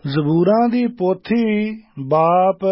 ਜ਼ਬੂਰਾਂ ਦੀ ਪੋਥੀ ਬਾਪ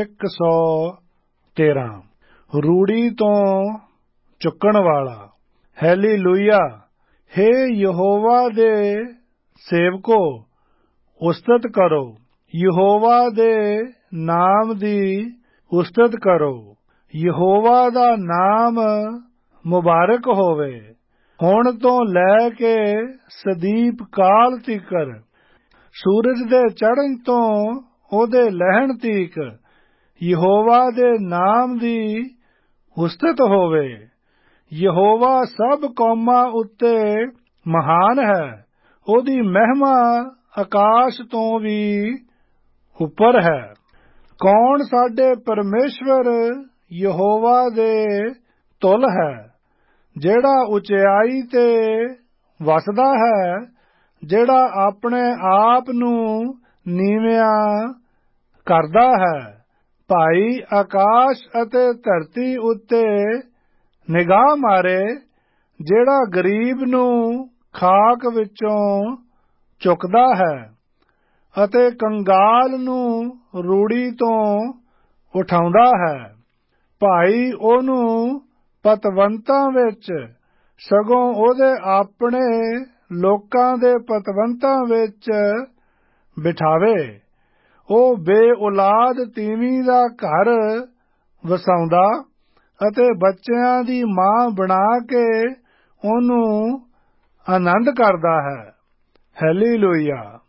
113। ਰੂੜੀ ਤੋਂ ਚੁੱਕਣ ਵਾਲਾ। ਹੈਲੀਲੂਇਆ। ਹੇ ਯਹੋਵਾ ਦੇ ਸੇਵਕੋ, ਉਸਤਤ ਕਰੋ। ਯਹੋਵਾ ਦੇ ਨਾਮ ਦੀ ਉਸਤਤ ਕਰੋ। ਯਹੋਵਾ ਦਾ ਨਾਮ ਮੁਬਾਰਕ ਹੋਵੇ, ਹੁਣ ਤੋਂ ਲੈ ਕੇ ਸਦੀਪ ਕਾਲ ਤੀਕਰ। ਸੂਰਜ ਦੇ ਚੜ੍ਹਨ ਤੋਂ ਉਹਦੇ ਲਹਿਣ ਤੀਕ ਯਹੋਵਾ ਦੇ ਨਾਮ ਦੀ ਉਸਤਤ ਹੋਵੇ। ਯਹੋਵਾ ਸਭ ਕੌਮਾਂ ਉੱਤੇ ਮਹਾਨ ਹੈ, ਉਹਦੀ ਮਹਿਮਾ ਆਕਾਸ਼ ਤੋਂ ਵੀ ਉੱਪਰ ਹੈ। ਕੌਣ ਸਾਡੇ ਪਰਮੇਸ਼ਵਰ ਯਹੋਵਾ ਦੇ ਤੁਲ ਹੈ, ਜਿਹੜਾ ਉਚਾਈ ਤੇ ਵਸਦਾ ਹੈ, ਜਿਹੜਾ ਆਪਣੇ ਆਪ ਨੂੰ ਨੀਵਿਆਂ ਕਰਦਾ ਹੈ। ਭਾਈ ਆਕਾਸ਼ ਅਤੇ ਧਰਤੀ ਉੱਤੇ ਨਿਗਾਹ ਮਾਰੇ, ਜਿਹੜਾ ਗਰੀਬ ਨੂੰ ਖਾਕ ਵਿੱਚੋਂ ਚੁੱਕਦਾ ਹੈ ਅਤੇ ਕੰਗਾਲ ਨੂੰ ਰੂੜੀ ਤੋਂ ਉਠਾਉਂਦਾ ਹੈ। ਭਾਈ ਉਹਨੂੰ ਪਤਵੰਤਾਂ ਵਿੱਚ, ਸਗੋਂ ਉਹਦੇ ਆਪਣੇ ਲੋਕਾਂ ਦੇ ਪਤਵੰਤਾਂ ਵਿੱਚ ਬਿਠਾਵੇ। ਉਹ ਬੇਔਲਾਦ ਤੀਵੀਂ ਦਾ ਘਰ ਵਸਾਉਂਦਾ ਅਤੇ ਬੱਚਿਆਂ ਦੀ ਮਾਂ ਬਣਾ ਕੇ ਉਹਨੂੰ ਆਨੰਦ ਕਰਦਾ ਹੈ। ਹੈਲੀਲੂਇਆ।